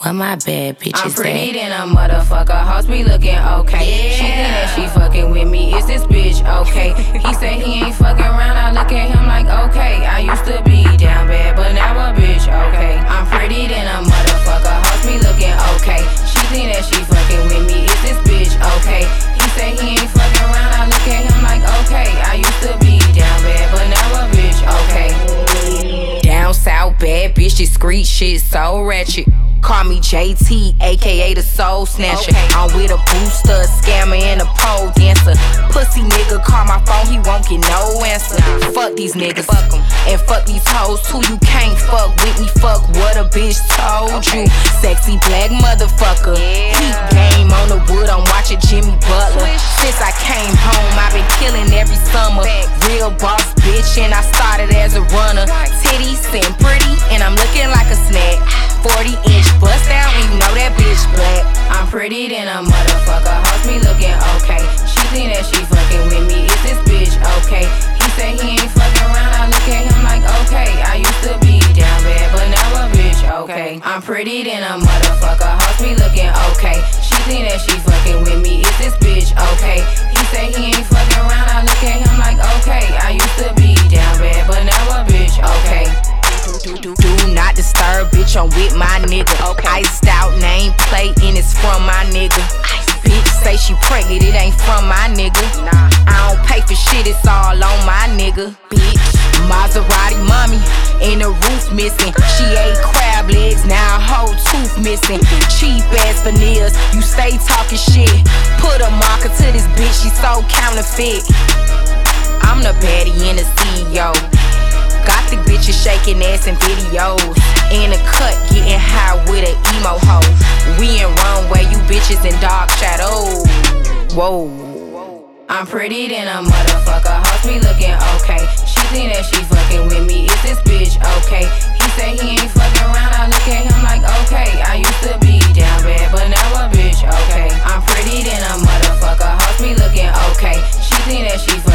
Where my bad bitches I'm pretty at? than a motherfucker, hoes be looking okay. Yeah. She think that she fucking with me, is this bitch okay? He say he ain't fucking around, I look at him like okay. I used to be down bad, but now a bitch okay. I'm pretty than a motherfucker, hoes be looking okay. She think that she fucking with me, is this bitch okay? He say he ain't fucking around, I look at him like okay. I used to be down bad, but now a bitch okay. Down south bad bitch, discreet shit so ratchet. Call me JT, aka the soul snatcher. Okay. I'm with a booster, a scammer, and a pole dancer. Pussy nigga call my phone, he won't get no answer. Fuck these niggas, fuck em. And fuck these hoes too. You can't fuck with me, fuck what a bitch told you. Sexy black motherfucker. Heat game on the wood, I'm watching Jimmy Butler. Since I came home, I've been killing every summer. Real boss bitch, and I started as a runner. Titties and pretty, and I'm looking like a snack. 40-inch bust down, and you know that bitch black. I'm pretty than a motherfucker, hoes me looking okay. She think that she fucking with me, is this bitch okay? He say he ain't fucking around, I look at him like okay. I used to be down bad, but now a bitch okay. I'm pretty than a motherfucker, hoes me looking okay. She think that she fucking with me, is this bitch okay? He say he ain't fucking around, I look at him like okay. I used to be down bad, but now a bitch okay. Do not disturb, bitch, I'm with my nigga. Okay. Iced out nameplate and it's from my nigga. Bitch say she pregnant, it ain't from my nigga. Nah. I don't pay for shit, it's all on my nigga. Bitch, Maserati mommy, and the roof missing. She ate crab legs, now a whole tooth missing. Cheap ass veneers, you stay talking shit. Put a marker to this bitch, she so counterfeit. I'm the baddie and the CEO. Got the bitches shaking ass in videos. In a cut, getting high with an emo hoe. We in runway, you bitches in dark shadows. Whoa. I'm pretty than a motherfucker, hoes me looking okay. She think that she fucking with me, is this bitch okay? He say he ain't fucking around, I look at him like okay. I used to be down bad, but now a bitch okay. I'm pretty than a motherfucker, hoes me looking okay. She think that she fucking